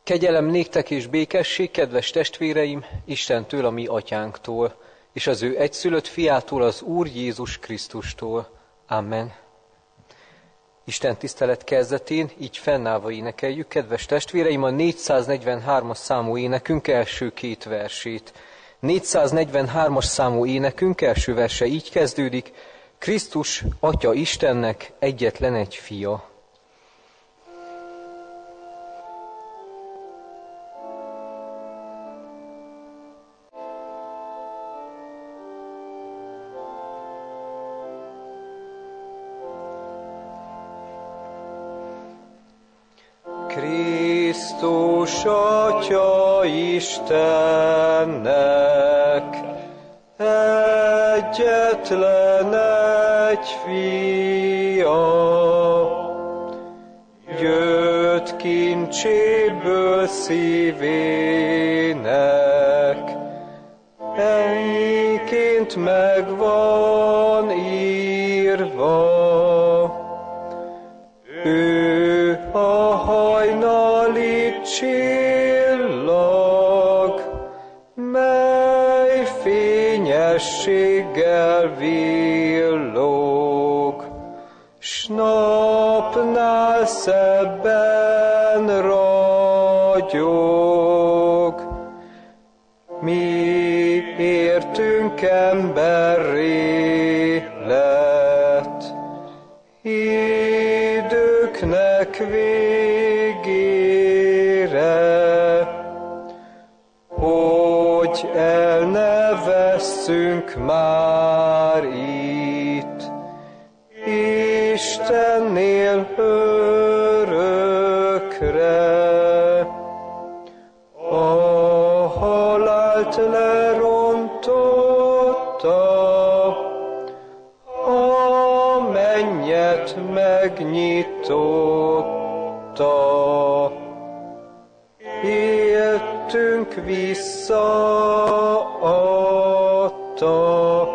Kegyelem néktek és békesség, kedves testvéreim, Istentől, a mi atyánktól, és az ő egyszülött fiától, az Úr Jézus Krisztustól. Amen. Isten tisztelet kezdetén így fennállva énekeljük, kedves testvéreim, a 443-as számú énekünk első két versét. 443-as számú énekünk első verse így kezdődik: Krisztus, Atya Istennek egyetlen egy fia. Krisztus, Atya Istennek egyetlen egy fia, jött kincséből szívének, helyként meg van írva. Ő a hajnali csillag, mely fényességgel villog, s napnál szebben ragyog. Mi értünk emberré lett, időknek végére, hogy el ne vesszünk már itt, Istennél örökre. A halált lerontotta, a mennyet megnyitotta, éltünk visszaadta.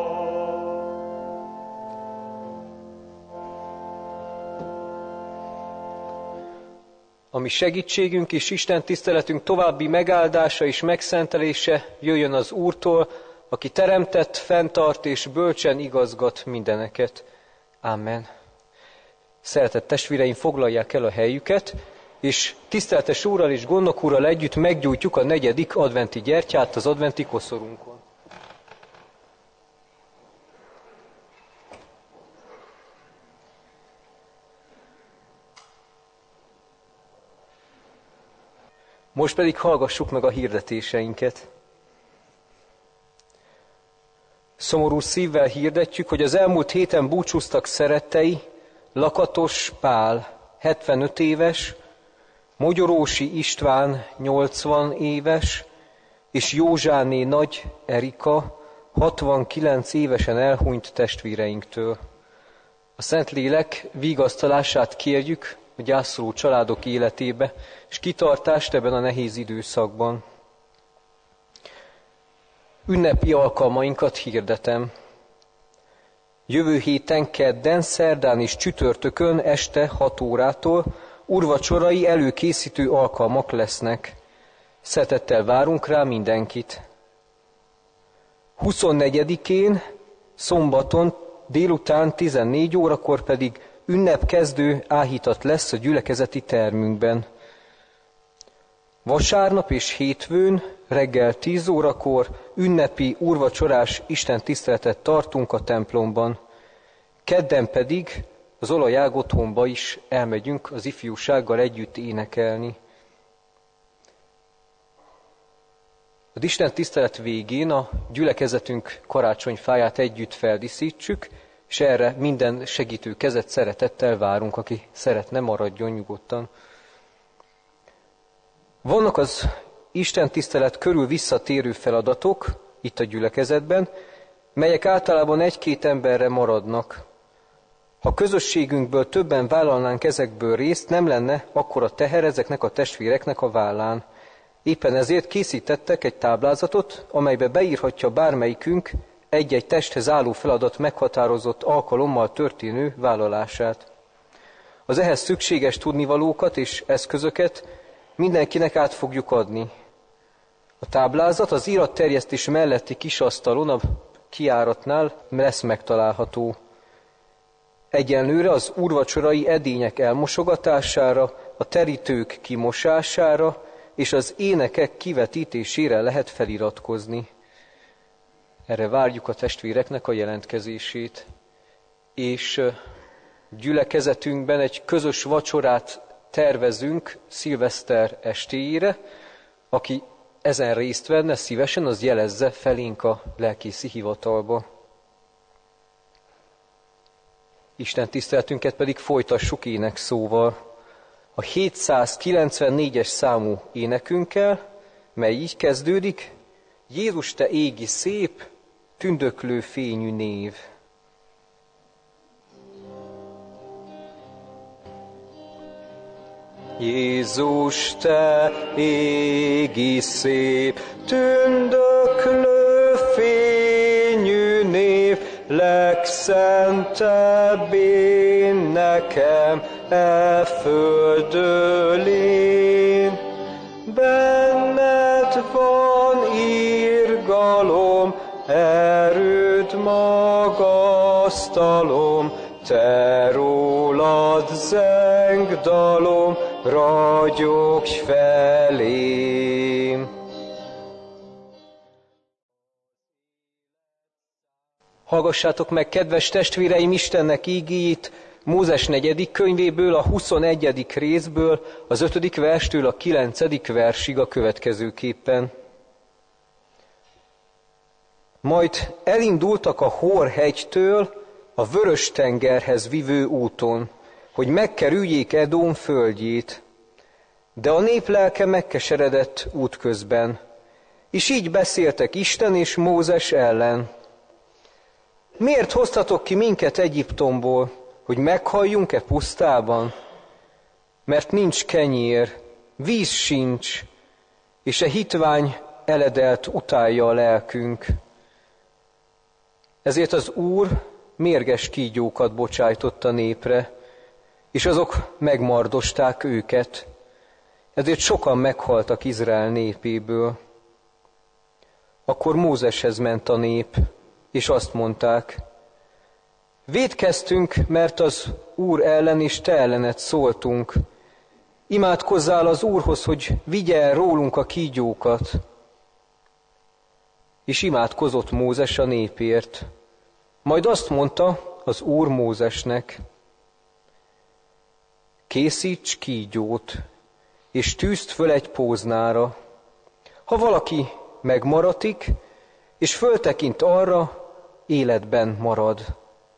A mi segítségünk és Isten tiszteletünk további megáldása és megszentelése jöjjön az Úrtól, aki teremtett, fenntart és bölcsen igazgat mindeneket. Amen. Szeretett testvéreim, foglalják el a helyüket, és tiszteletes Úrral és Gondok Úrral együtt meggyújtjuk a 4. adventi gyertyát az adventi koszorunkon. Most pedig hallgassuk meg a hirdetéseinket. Szomorú szívvel hirdetjük, hogy az elmúlt héten búcsúztak szerettei Lakatos Pál, 75 éves, Mogyorósi István, 80 éves, és Józsáné Nagy Erika, 69 évesen elhunyt testvéreinktől. A Szentlélek vigasztalását kérjük a gyászoló családok életébe, és kitartást ebben a nehéz időszakban. Ünnepi alkalmainkat hirdetem. Jövő héten kedden, szerdán és csütörtökön este 6 órától úrvacsorai előkészítő alkalmak lesznek. Szeretettel várunk rá mindenkit. 24-én, szombaton délután 14 órakor pedig ünnepkezdő áhítat lesz a gyülekezeti termünkben. Vasárnap és hétfőn reggel 10 órakor ünnepi úrvacsorás istentiszteletet tartunk a templomban. Kedden pedig az Olajág otthonba is elmegyünk az ifjúsággal együtt énekelni. Az istentisztelet végén a gyülekezetünk karácsonyfáját együtt feldíszítsük, és erre minden segítő kezet szeretettel várunk, aki szeretne, maradjon nyugodtan. Vannak az istentisztelet körül visszatérő feladatok itt a gyülekezetben, melyek általában 1-2 emberre maradnak. Ha közösségünkből többen vállalnánk ezekből részt, nem lenne akkora teher ezeknek a testvéreknek a vállán. Éppen ezért készítettek egy táblázatot, amelybe beírhatja bármelyikünk egy-egy testhez álló feladat meghatározott alkalommal történő vállalását. Az ehhez szükséges tudnivalókat és eszközöket mindenkinek át fogjuk adni. A táblázat az iratterjesztés melletti kisasztalon a kijáratnál lesz megtalálható. Egyenlőre az úrvacsorai edények elmosogatására, a terítők kimosására és az énekek kivetítésére lehet feliratkozni. Erre várjuk a testvéreknek a jelentkezését. És gyülekezetünkben egy közös vacsorát tervezünk szilveszter estéjére. Aki ezen részt venne szívesen, az jelezze felénk a lelkészi hivatalba. Isten tiszteletünket pedig folytassuk énekszóval. A 794-es számú énekünkkel, mely így kezdődik: Jézus, te égi szép, tündöklő fényű név. Jézus, te égi szép, tündöklő fényű név, legszentebb én nekem e földön én. Benned van irgalom, erőd magasztalom, te rólad zeng dalom, ragyogj felém. Hallgassátok meg, kedves testvéreim, Istennek ígéjét Mózes 4. könyvéből, a 21. részből, az 5. verstől a 9. versig a következőképpen. Majd elindultak a Hor hegytől a Vörös-tengerhez vivő úton, hogy megkerüljék Edom földjét. De a nép lelke megkeseredett útközben, és így beszéltek Isten és Mózes ellen. Miért hoztatok ki minket Egyiptomból, hogy meghalljunk-e pusztában? Mert nincs kenyér, víz sincs, és a hitvány eledelt utálja a lelkünk. Ezért az Úr mérges kígyókat bocsájtott a népre, és azok megmardosták őket. Ezért sokan meghaltak Izrael népéből. Akkor Mózeshez ment a nép, és azt mondták: vétkeztünk, mert az Úr ellen és te ellened szóltunk. Imádkozzál az Úrhoz, hogy vigye el rólunk a kígyókat. És imádkozott Mózes a népért. Majd azt mondta az Úr Mózesnek: készíts kígyót, és tűzd föl egy póznára. Ha valaki megmaradik, és föltekint arra, életben marad.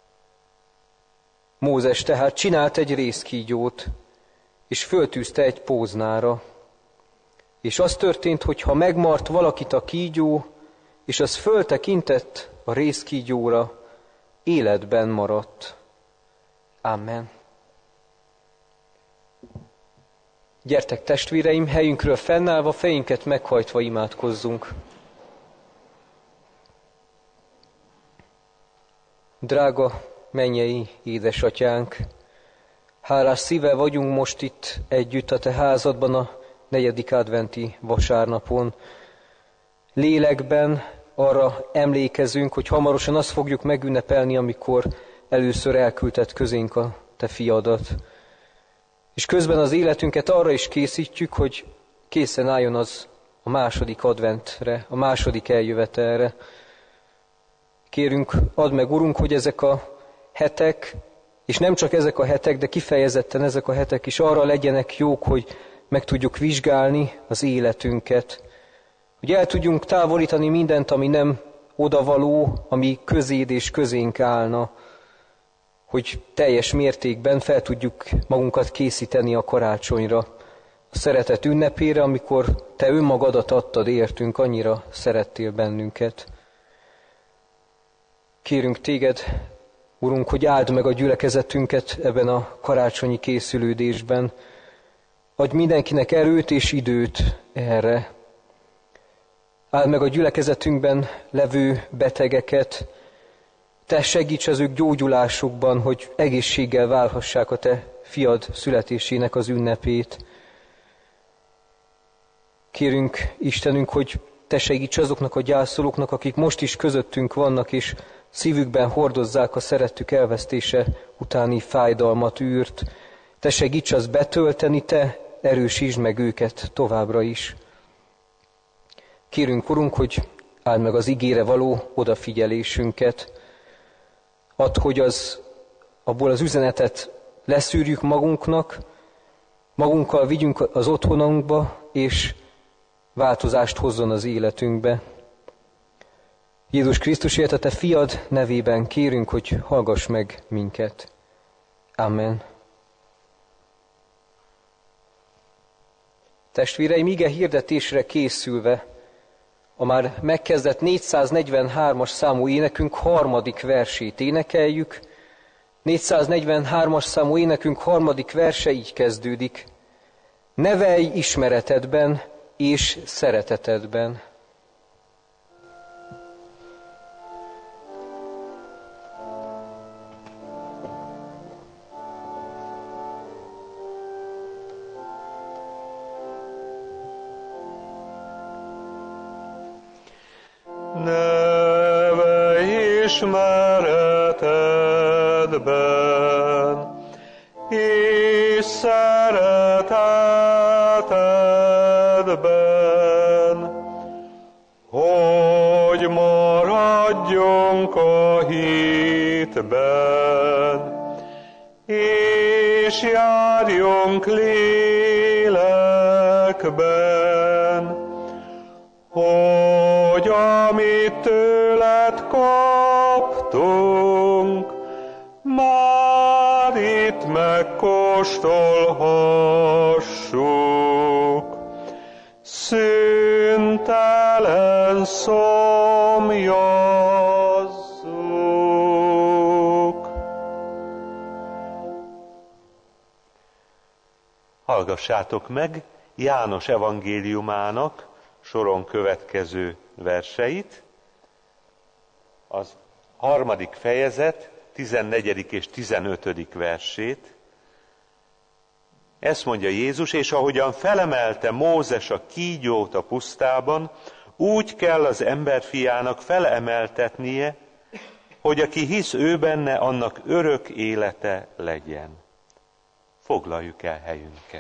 Mózes tehát csinált egy rézkígyót, és föltűzte egy póznára. És az történt, hogy ha megmart valakit a kígyó, és az föltekintett a rézkígyóra, életben maradt. Amen. Gyertek, testvéreim, helyünkről fennállva, fejünket meghajtva imádkozzunk. Drága mennyei édesatyánk, hálás szívvel vagyunk most itt együtt a te házadban a 4. adventi vasárnapon. Lélekben arra emlékezünk, hogy hamarosan azt fogjuk megünnepelni, amikor először elküldted közénk a te fiadat. És közben az életünket arra is készítjük, hogy készen álljon az a 2. adventre, a 2. eljövetelre. Kérünk, add meg, Urunk, hogy ezek a hetek, és nem csak ezek a hetek, de kifejezetten ezek a hetek is arra legyenek jók, hogy meg tudjuk vizsgálni az életünket. Hogy el tudjunk távolítani mindent, ami nem odavaló, ami közéd és közénk állna. Hogy teljes mértékben fel tudjuk magunkat készíteni a karácsonyra, a szeretet ünnepére, amikor te önmagadat adtad értünk, annyira szerettél bennünket. Kérünk téged, Urunk, hogy áld meg a gyülekezetünket ebben a karácsonyi készülődésben. Adj mindenkinek erőt és időt erre. Áld meg a gyülekezetünkben levő betegeket. Te segíts az ők gyógyulásukban, hogy egészséggel válhassák a te fiad születésének az ünnepét. Kérünk, Istenünk, hogy Te segíts azoknak a gyászolóknak, akik most is közöttünk vannak, és szívükben hordozzák a szerettük elvesztése utáni fájdalmat, űrt. Te segíts azt betölteni, Te erősítsd meg őket továbbra is. Kérünk, Urunk, hogy áld meg az igére való odafigyelésünket. Add, hogy abból az üzenetet leszűrjük magunknak, magunkkal vigyünk az otthonunkba, és változást hozzon az életünkbe. Jézus Krisztusért, a Te fiad nevében kérünk, hogy hallgass meg minket. Amen. Testvéreim, ige hirdetésre készülve, a már megkezdett 443-as számú énekünk harmadik versét énekeljük. 443-as számú énekünk harmadik verse így kezdődik. Nevelj ismeretedben és szeretetedben. Nevelj ismeretedben és szeretetedben, hogy maradjunk a hitben, és járjunk lélekben, hogy amit tőled kaptunk, már itt megkóstolhassuk. Szüntelen szomjazzuk. Hallgassátok meg János evangéliumának soron következő verseit, az 3. fejezet 14. és 15. versét. Ezt mondja Jézus, és ahogyan felemelte Mózes a kígyót a pusztában, úgy kell az emberfiának felemeltetnie, hogy aki hisz ő benne, annak örök élete legyen. Foglaljuk el helyünket.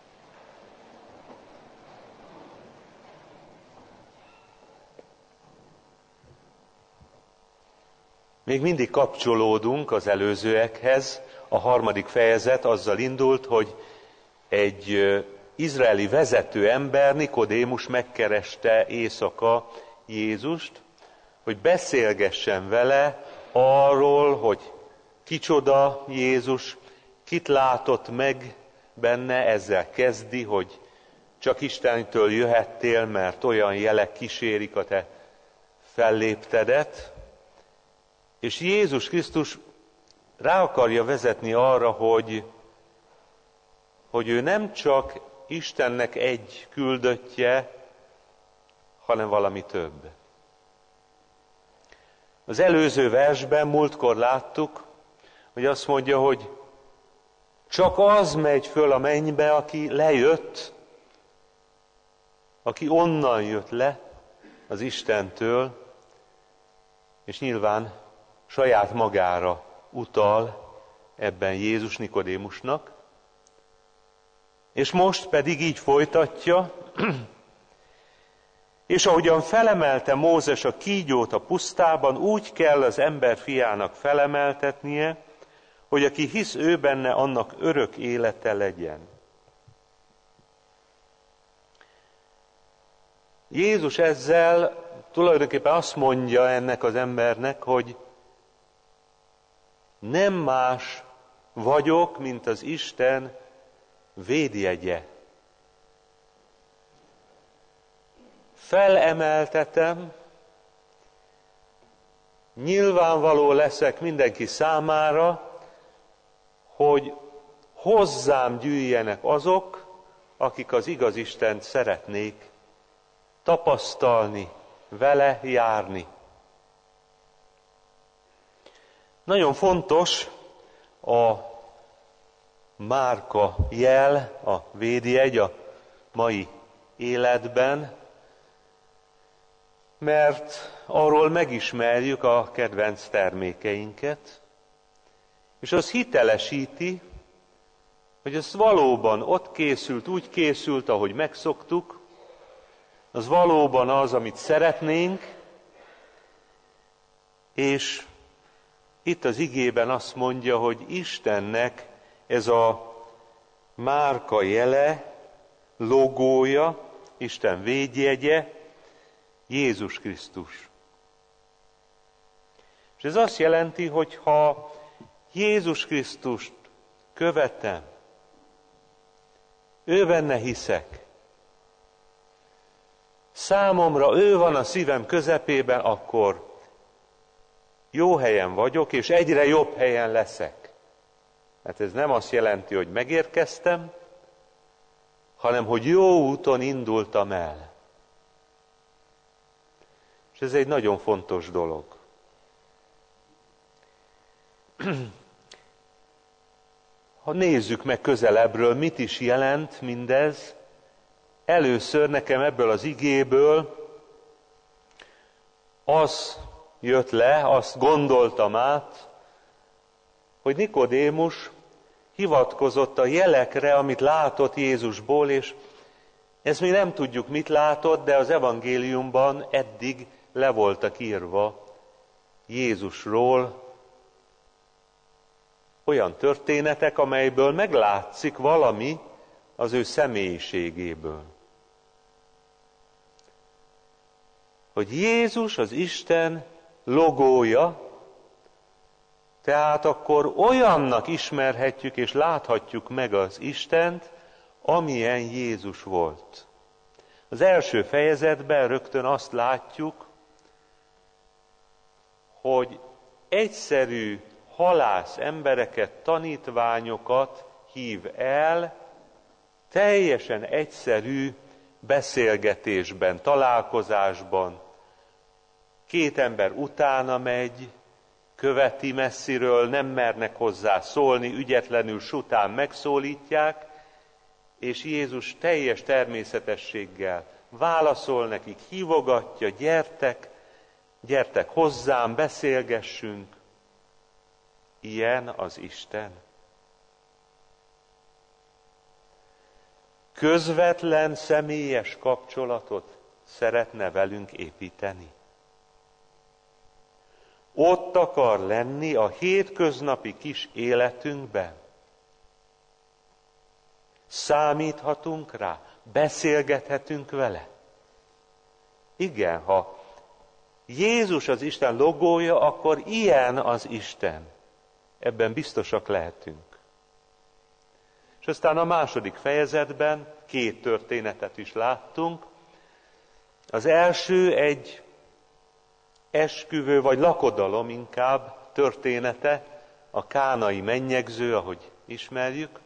Még mindig kapcsolódunk az előzőekhez. A 3. fejezet azzal indult, hogy egy izraeli vezető ember, Nikodémus megkereste éjszaka Jézust, hogy beszélgessen vele arról, hogy kicsoda Jézus, kit látott meg benne, ezzel kezdi, hogy csak Istentől jöhettél, mert olyan jelek kísérik a te felléptedet. És Jézus Krisztus rá akarja vezetni arra, hogy ő nem csak Istennek egy küldöttje, hanem valami több. Az előző versben múltkor láttuk, hogy azt mondja, hogy csak az megy föl a mennybe, aki lejött, aki onnan jött le az Istentől, és nyilván saját magára utal ebben Jézus Nikodémusnak, és most pedig így folytatja, és ahogyan felemelte Mózes a kígyót a pusztában, úgy kell az ember fiának felemeltetnie, hogy aki hisz ő benne, annak örök élete legyen. Jézus ezzel tulajdonképpen azt mondja ennek az embernek, hogy nem más vagyok, mint az Isten védjegye. Felemeltetem, nyilvánvaló leszek mindenki számára, hogy hozzám gyűjjenek azok, akik az igaz Istent szeretnék tapasztalni, vele járni. Nagyon fontos a márka jel, a védjegy a mai életben, mert arról megismerjük a kedvenc termékeinket, és az hitelesíti, hogy ez valóban ott készült, úgy készült, ahogy megszoktuk, az valóban az, amit szeretnénk, és itt az igében azt mondja, hogy Istennek ez a márka jele, logója, Isten védjegye, Jézus Krisztus. És ez azt jelenti, hogy ha Jézus Krisztust követem, ő benne hiszek, számomra ő van a szívem közepében, akkor jó helyen vagyok, és egyre jobb helyen leszek. Hát ez nem azt jelenti, hogy megérkeztem, hanem hogy jó úton indultam el. És ez egy nagyon fontos dolog. Ha nézzük meg közelebbről, mit is jelent mindez, először nekem ebből az igéből az jött le, azt gondoltam át, hogy Nikodémus hivatkozott a jelekre, amit látott Jézusból, és ezt mi nem tudjuk, mit látott, de az evangéliumban eddig le voltak írva Jézusról olyan történetek, amelyből meglátszik valami az ő személyiségéből. Hogy Jézus az Isten logója, tehát akkor olyannak ismerhetjük és láthatjuk meg az Istent, amilyen Jézus volt. Az első fejezetben rögtön azt látjuk, hogy egyszerű halász embereket, tanítványokat hív el, teljesen egyszerű beszélgetésben, találkozásban. Két ember utána megy, követi messziről, nem mernek hozzá szólni, ügyetlenül sután megszólítják, és Jézus teljes természetességgel válaszol nekik, hívogatja, gyertek hozzám, beszélgessünk. Ilyen az Isten. Közvetlen, személyes kapcsolatot szeretne velünk építeni. Ott akar lenni a hétköznapi kis életünkben. Számíthatunk rá, beszélgethetünk vele. Igen, ha Jézus az Isten logója, akkor ilyen az Isten. Ebben biztosak lehetünk. És aztán a második fejezetben két történetet is láttunk. Az első egy esküvő vagy lakodalom inkább története, a kánai mennyegző, ahogy ismerjük,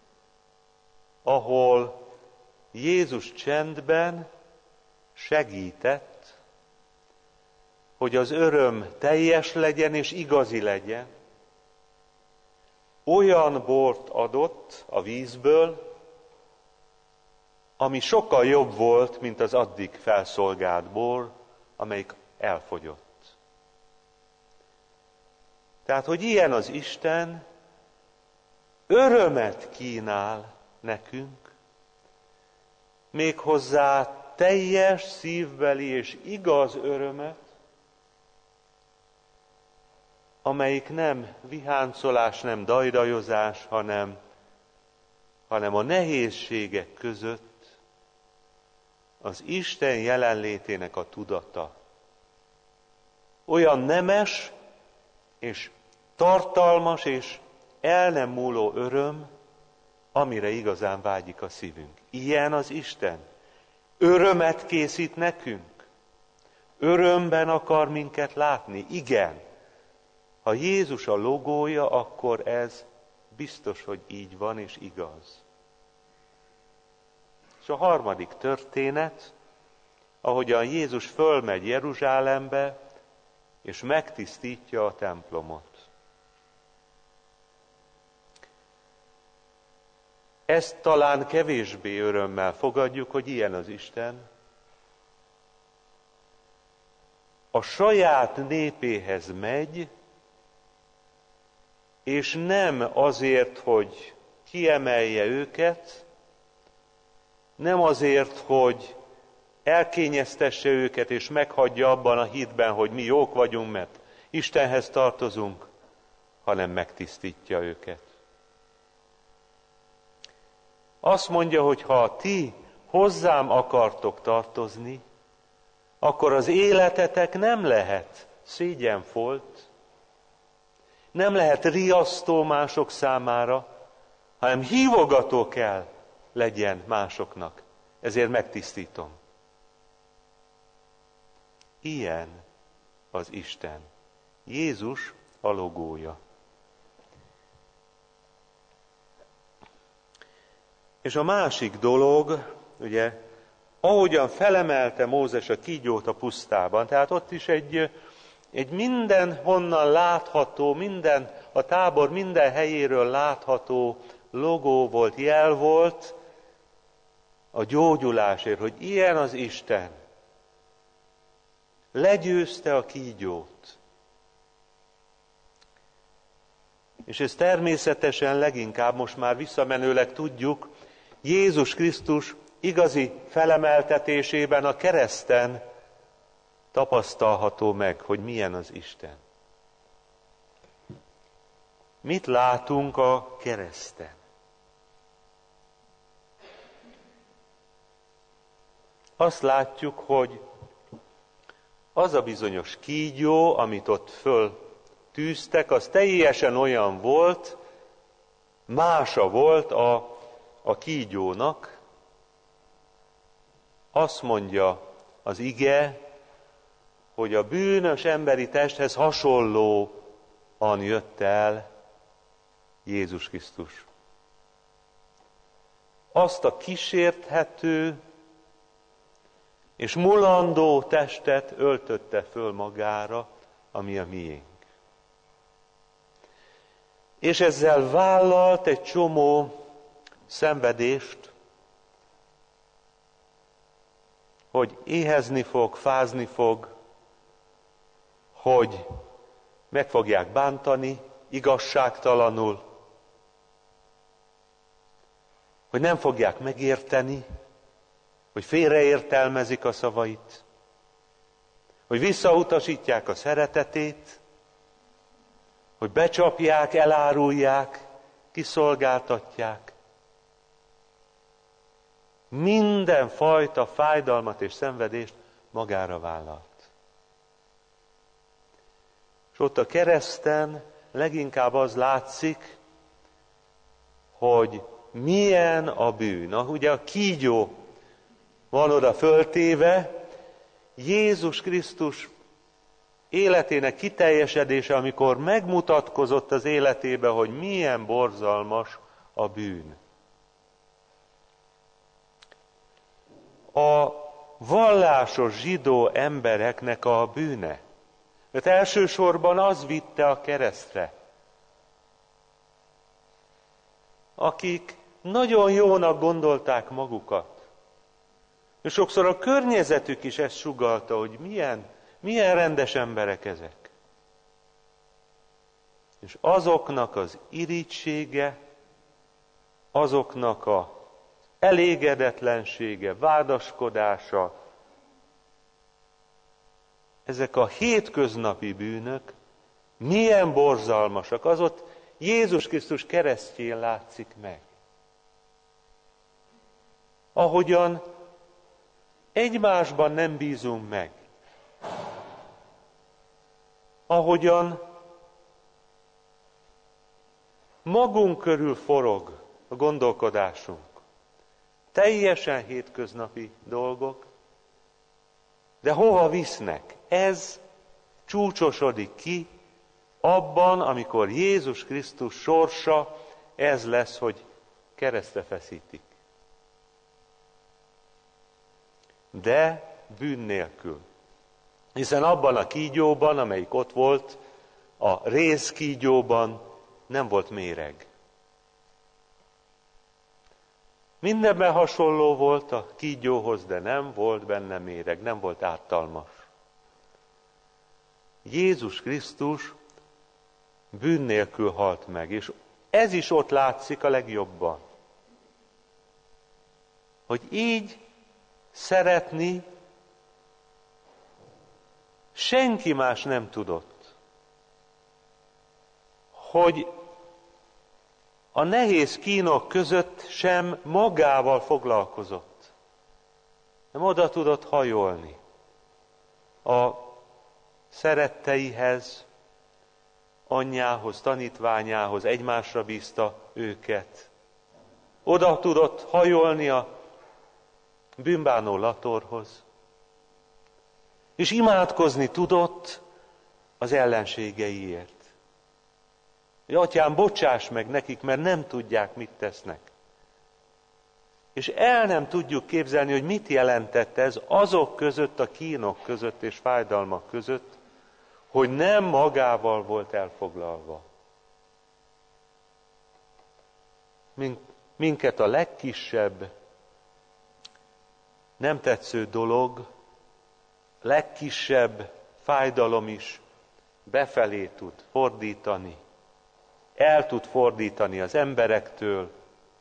ahol Jézus csendben segített, hogy az öröm teljes legyen és igazi legyen. Olyan bort adott a vízből, ami sokkal jobb volt, mint az addig felszolgált bor, amelyik elfogyott. Tehát, hogy ilyen az Isten, örömet kínál nekünk, méghozzá teljes szívbeli és igaz örömet, amelyik nem viháncolás, nem dajdajozás, hanem a nehézségek között az Isten jelenlétének a tudata. Olyan nemes és tartalmas és el nem múló öröm, amire igazán vágyik a szívünk. Ilyen az Isten. Örömet készít nekünk. Örömben akar minket látni. Igen. Ha Jézus a logója, akkor ez biztos, hogy így van és igaz. És a harmadik történet, ahogyan Jézus fölmegy Jeruzsálembe, és megtisztítja a templomot. ezt talán kevésbé örömmel fogadjuk, hogy ilyen az Isten. A saját népéhez megy, és nem azért, hogy kiemelje őket, nem azért, hogy elkényeztesse őket, és meghagyja abban a hitben, hogy mi jók vagyunk, mert Istenhez tartozunk, hanem megtisztítja őket. Azt mondja, hogy ha ti hozzám akartok tartozni, akkor az életetek nem lehet szégyenfolt, nem lehet riasztó mások számára, hanem hívogató kell legyen másoknak. Ezért megtisztítom. Ilyen az Isten. Jézus a logója. És a másik dolog, ugye, ahogyan felemelte Mózes a kígyót a pusztában, tehát ott is egy mindenhonnan látható, a tábor minden helyéről látható logó volt, jel volt a gyógyulásért, hogy ilyen az Isten. Legyőzte a kígyót. És ez természetesen leginkább most már visszamenőleg tudjuk, Jézus Krisztus igazi felemeltetésében a kereszten tapasztalható meg, hogy milyen az Isten. Mit látunk a kereszten? Azt látjuk, hogy az a bizonyos kígyó, amit ott föltűztek, az teljesen olyan volt, mása volt a kígyónak. Azt mondja az ige, hogy a bűnös emberi testhez hasonlóan jött el Jézus Krisztus. Azt a kísérthető és mulandó testet öltötte föl magára, ami a miénk. És ezzel vállalt egy csomó szenvedést, hogy éhezni fog, fázni fog, hogy meg fogják bántani igazságtalanul, hogy nem fogják megérteni, hogy félreértelmezik a szavait, hogy visszautasítják a szeretetét, hogy becsapják, elárulják, kiszolgáltatják. Mindenfajta fájdalmat és szenvedést magára vállalt. És ott a kereszten leginkább az látszik, hogy milyen a bűn. Ugye a kígyó van oda föltéve, Jézus Krisztus életének kiteljesedése, amikor megmutatkozott az életébe, hogy milyen borzalmas a bűn. A vallásos zsidó embereknek a bűne. Mert elsősorban az vitte a keresztre, akik nagyon jónak gondolták magukat. És sokszor a környezetük is ezt sugallta, hogy milyen rendes emberek ezek. És azoknak az irítsége, azoknak az elégedetlensége, vádaskodása, ezek a hétköznapi bűnök milyen borzalmasak, az ott Jézus Krisztus keresztjén látszik meg. Ahogyan egymásban nem bízunk meg. Ahogyan magunk körül forog a gondolkodásunk. Teljesen hétköznapi dolgok, de hova visznek? Ez csúcsosodik ki abban, amikor Jézus Krisztus sorsa ez lesz, hogy keresztre feszítik. De bűn nélkül. Hiszen abban a kígyóban, amelyik ott volt, a rézkígyóban nem volt méreg. Mindenben hasonló volt a kígyóhoz, de nem volt benne méreg, nem volt ártalmas. Jézus Krisztus bűn nélkül halt meg, és ez is ott látszik a legjobban, hogy így szeretni senki más nem tudott, hogy a nehéz kínok között sem magával foglalkozott, nem oda tudott hajolni a szeretteihez, anyjához, tanítványához, egymásra bízta őket. Oda tudott hajolni a bűnbánó Latorhoz, és imádkozni tudott az ellenségeiért. Hogy atyám, bocsáss meg nekik, mert nem tudják, mit tesznek. És el nem tudjuk képzelni, hogy mit jelentett ez azok között, a kínok között és fájdalmak között, hogy nem magával volt elfoglalva. Minket a legkisebb nem tetsző dolog, legkisebb fájdalom is befelé tud fordítani, el tud fordítani az emberektől,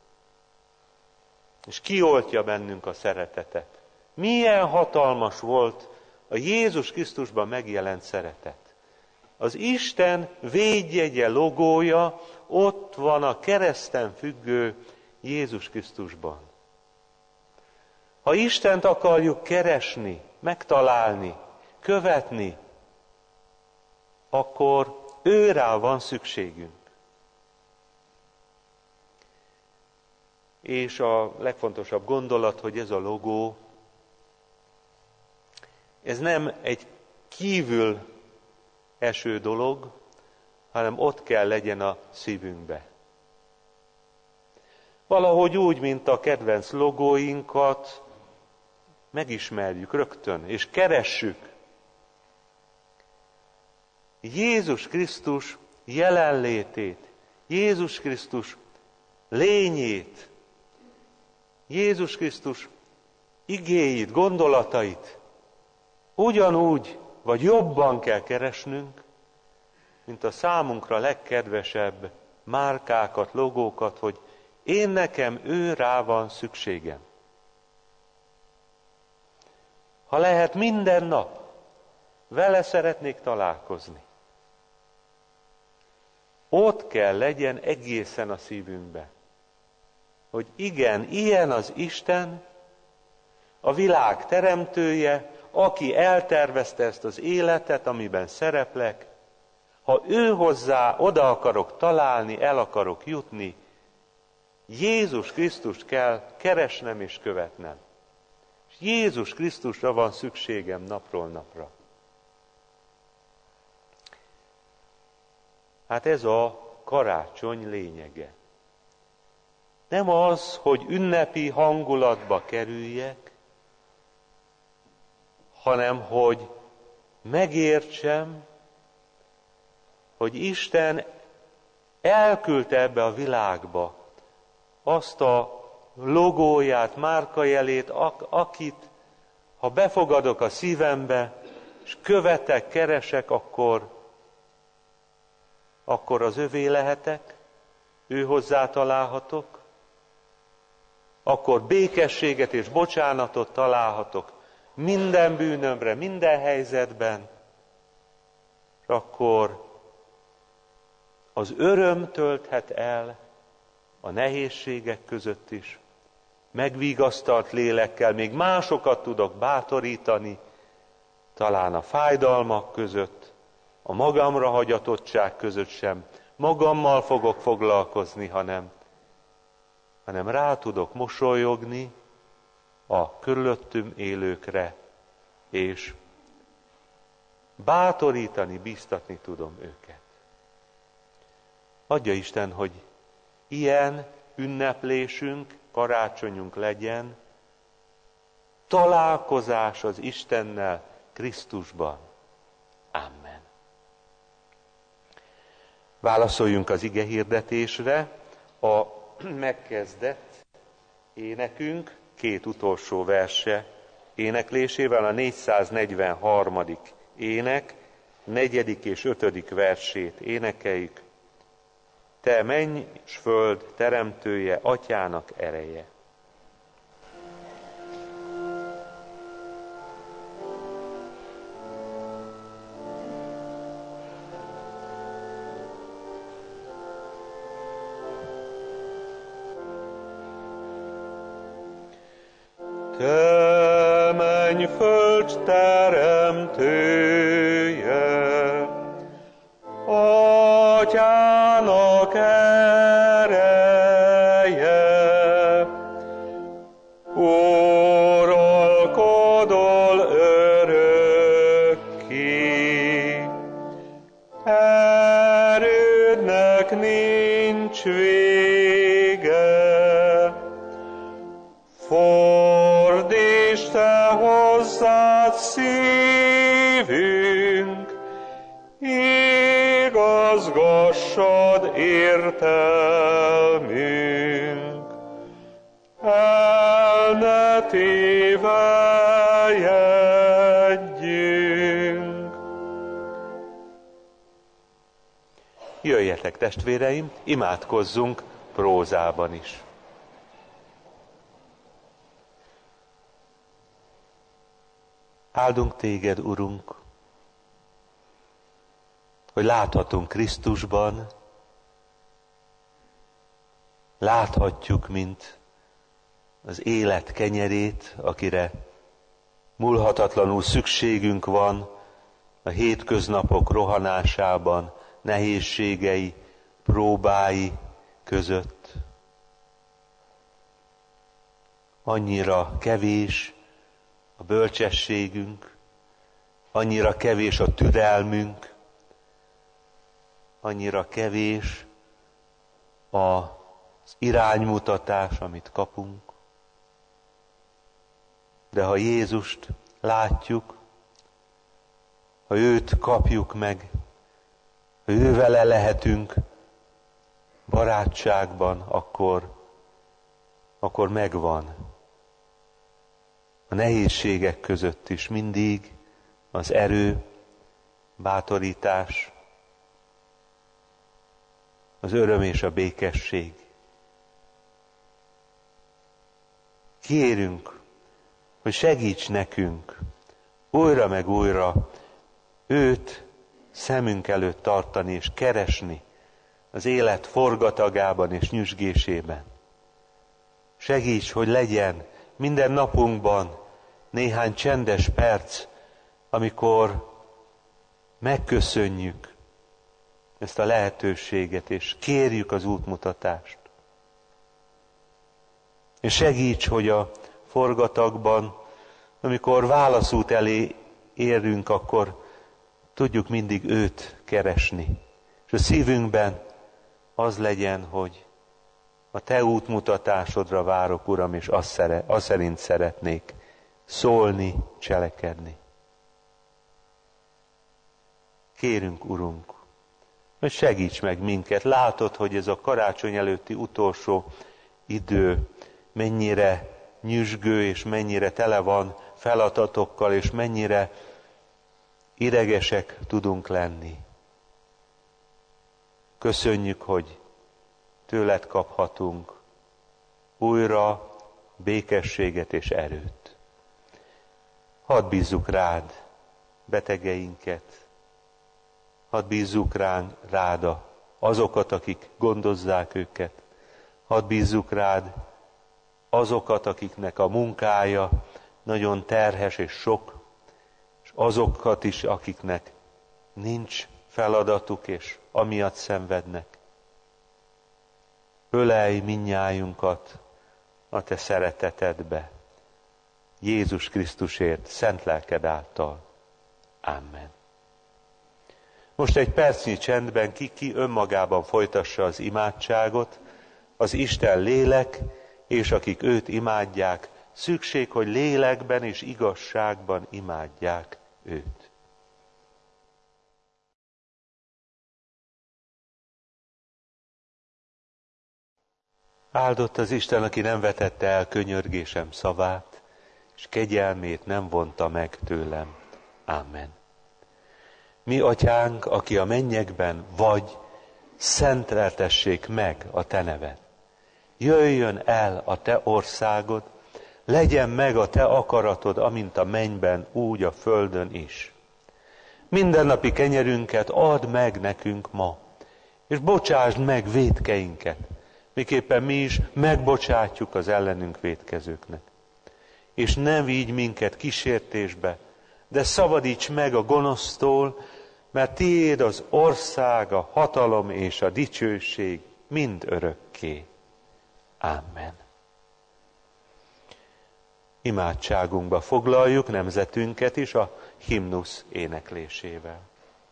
és kioltja bennünk a szeretetet. Milyen hatalmas volt a Jézus Krisztusban megjelent szeretet. Az Isten védjegye, logója ott van a kereszten függő Jézus Krisztusban. Ha Istent akarjuk keresni, megtalálni, követni, akkor őrá van szükségünk. És a legfontosabb gondolat, hogy ez a logó, ez nem egy kívül eső dolog, hanem ott kell legyen a szívünkbe. Valahogy úgy, mint a kedvenc logóinkat megismerjük rögtön, és keressük Jézus Krisztus jelenlétét, Jézus Krisztus lényét, Jézus Krisztus igéit, gondolatait ugyanúgy, vagy jobban kell keresnünk, mint a számunkra legkedvesebb márkákat, logókat, hogy én nekem ő rá van szükségem. Ha lehet, minden nap vele szeretnék találkozni. Ott kell legyen egészen a szívünkbe, hogy igen, ilyen az Isten, a világ teremtője, aki eltervezte ezt az életet, amiben szereplek, ha ő hozzá oda akarok találni, el akarok jutni, Jézus Krisztust kell keresnem és követnem. És Jézus Krisztusra van szükségem napról napra. Hát ez a karácsony lényege. Nem az, hogy ünnepi hangulatba kerüljek, hanem hogy megértsem, hogy Isten elküldte ebbe a világba azt a logóját, márkajelét, akit, ha befogadok a szívembe, és követek, keresek, akkor az övé lehetek, ő hozzá találhatok, akkor békességet és bocsánatot találhatok minden bűnömre, minden helyzetben, és akkor az öröm tölthet el a nehézségek között is, megvigasztalt lélekkel, még másokat tudok bátorítani, talán a fájdalmak között, a magamra hagyatottság között sem magammal fogok foglalkozni, hanem rá tudok mosolyogni a körülöttüm élőkre, és bátorítani, bíztatni tudom őket. Adja Isten, hogy ilyen ünneplésünk, karácsonyunk legyen, találkozás az Istennel Krisztusban. Amen. Válaszoljunk az igehirdetésre a megkezdett Énekünk két utolsó verse éneklésével a 443. ének 4. és 5. versét énekeljük. Te menny és föld teremtője, atyának ereje. Te menny föld teremtője, atyának ereje, uralkodol örökké, erődnek nincs vége. Fordítsd te hozzád szívünk, igazgassad értelmünk, el ne tévejedjünk. Jöjjetek, testvéreim, imádkozzunk prózában is. Áldunk téged, Urunk, hogy láthatunk Krisztusban, láthatjuk, mint az élet kenyerét, akire múlhatatlanul szükségünk van a hétköznapok rohanásában, nehézségei, próbái között. Annyira kevés a bölcsességünk, annyira kevés a türelmünk, annyira kevés az iránymutatás, amit kapunk. De ha Jézust látjuk, ha őt kapjuk meg, ha ővele lehetünk barátságban, akkor megvan. A nehézségek között is mindig az erő, bátorítás, az öröm és a békesség. Kérünk, hogy segíts nekünk újra meg újra őt szemünk előtt tartani és keresni az élet forgatagában és nyüzsgésében. Segíts, hogy legyen minden napunkban néhány csendes perc, amikor megköszönjük ezt a lehetőséget, és kérjük az útmutatást. És segíts, hogy a forgatagban, amikor válaszút elé érünk, akkor tudjuk mindig őt keresni. És a szívünkben az legyen, hogy a te útmutatásodra várok, Uram, és azt szerint szeretnék szólni, cselekedni. Kérünk, Urunk, hogy segíts meg minket. Látod, hogy ez a karácsony előtti utolsó idő mennyire nyüzsgő, és mennyire tele van feladatokkal, és mennyire idegesek tudunk lenni. Köszönjük, hogy tőled kaphatunk újra békességet és erőt. Hadd bízzuk rád betegeinket, hadd bízzuk rád azokat, akik gondozzák őket, hadd bízzuk rád azokat, akiknek a munkája nagyon terhes és sok, és azokat is, akiknek nincs feladatuk, és amiatt szenvednek. Ölelj mindnyájunkat a te szeretetedbe, Jézus Krisztusért, szent lelked által. Amen. Most egy percnyi csendben ki önmagában folytassa az imádságot, az Isten lélek, és akik őt imádják, szükség, hogy lélekben és igazságban imádják őt. Áldott az Isten, aki nem vetette el könyörgésem szavát, és kegyelmét nem vonta meg tőlem. Amen. Mi atyánk, aki a mennyekben vagy, szenteltessék meg a te neved. Jöjjön el a te országod, legyen meg a te akaratod, amint a mennyben, úgy a földön is. Mindennapi kenyerünket add meg nekünk ma, és bocsásd meg vétkeinket, miképpen mi is megbocsátjuk az ellenünk vétkezőknek. És ne vigy minket kísértésbe, de szabadíts meg a gonosztól, mert tiéd az ország, a hatalom és a dicsőség mind örökké. Amen. Imádságunkba foglaljuk nemzetünket is a himnusz éneklésével.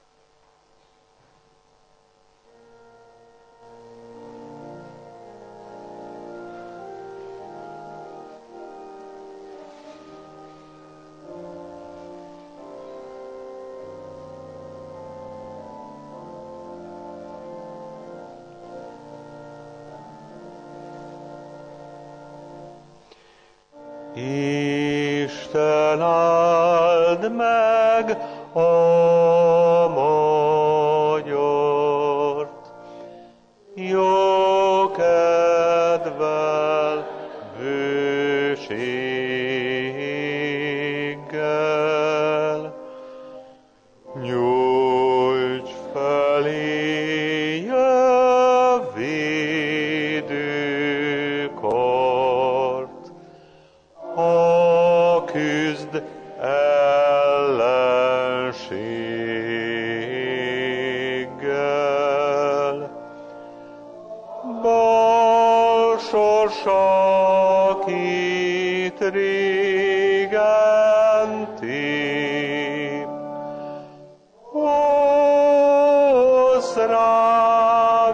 Isten áld meg a magyart, jó kedvel, bőséggel, nyújts feléje védőkart, ha küzd ellenséggel. Bal sorsakit régen tép, hozz rá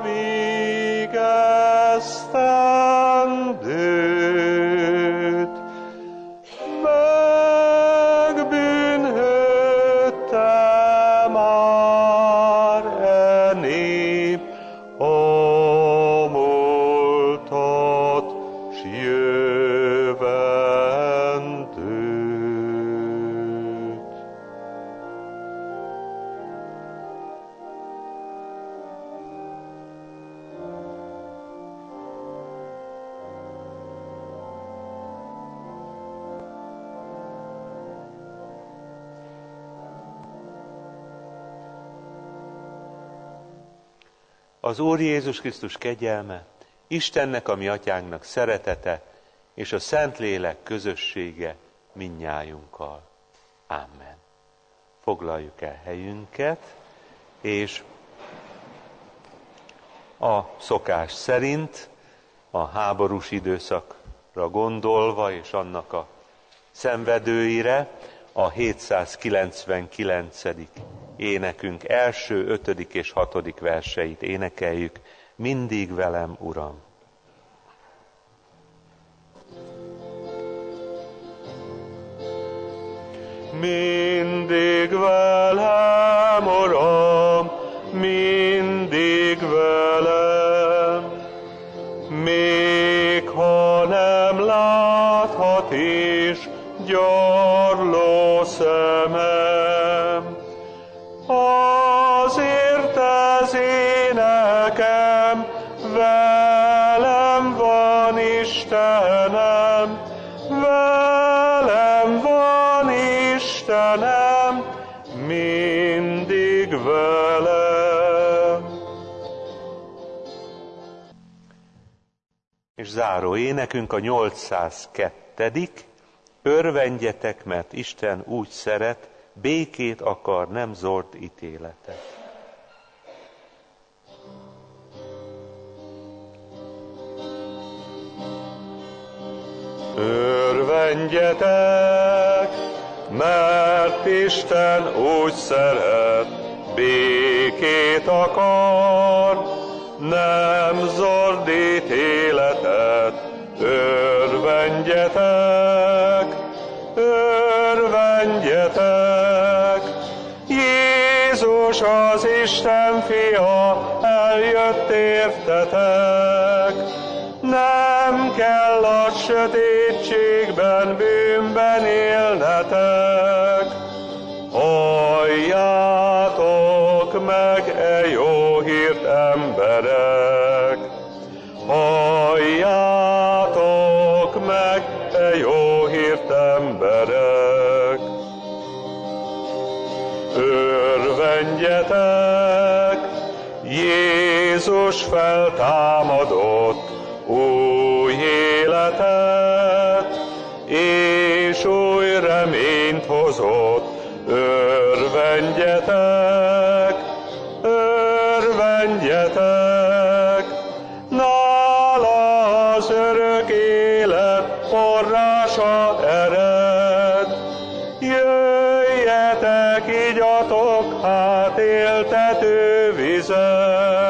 végeztendőt, megbűnhődte már e nép a múltat s jövendőt. Az Úr Jézus Krisztus kegyelme, Istennek, a mi atyánknak szeretete, és a Szentlélek közössége mindnyájunkkal. Amen. Foglaljuk el helyünket, és a szokás szerint a háborús időszakra gondolva, és annak a szenvedőire a 799. énekünk első, 5. és 6. verseit énekeljük. Mindig velem, Uram! Mindig velem, Uram, mindig velem, még ha nem láthat is gyarló szemem, azért az énekem, velem van Istenem, velem van Istenem, mindig velem. És záró énekünk a 802. Örvendjetek, mert Isten úgy szeret, békét akar, nem zord ítéletet. Örvendjetek, mert Isten úgy szeret, békét akar, nem zord ítéletet. Örvendjetek, örvendjetek, Jézus az Isten fia eljött értetek. Nem kell a sötétségben, bűnben élnetek. Halljátok meg e jó hírt, emberek! Halljátok meg e jó hírt, emberek! Örvendjetek! Jézus feltámadott, új életet és új reményt hozott. Örvendjetek, örvendjetek, nála az örök élet forrása ered. Jöjjetek, igyatok hát éltető vizet.